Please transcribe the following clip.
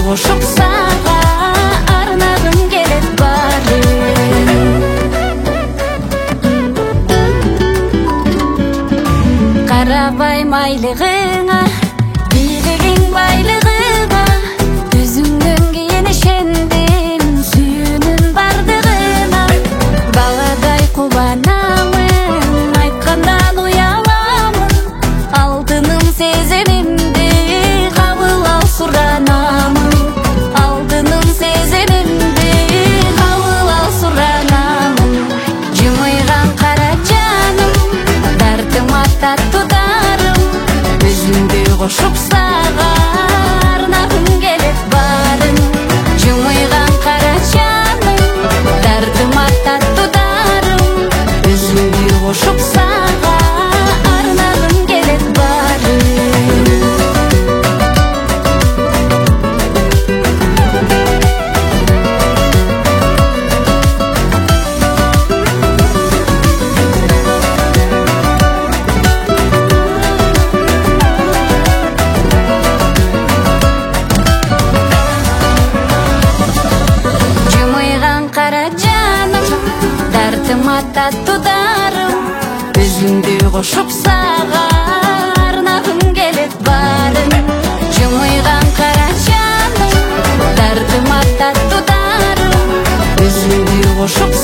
кошуп сага арнагым келет барын. Карабай майлыгыңа, бийлигиң байлыгыма, өзүңдөн кийин ишендим сүйүүнүн бардыгына. Баладай кубанамын, айткандан уяламын, алтыным сезимимди кабыл ал суранамын. Алтыным сезимимди кабыл ал суранамын. Жымыйган кара жаным, дартыма таттуу дарым, өзүңдү кошуп сага арнагым келет барын. Жымыйган кара жаным, дартыма таттуу дарым, өзүңдү кошуп сага арнагым келет барын. Жымыйган кара жаным, дартыма таттуу дарым, өзүңдү кошуп сага арнагым келет барын. Жымыйган кара жаным, дартыма таттуу дарым, өзүңдү кошуп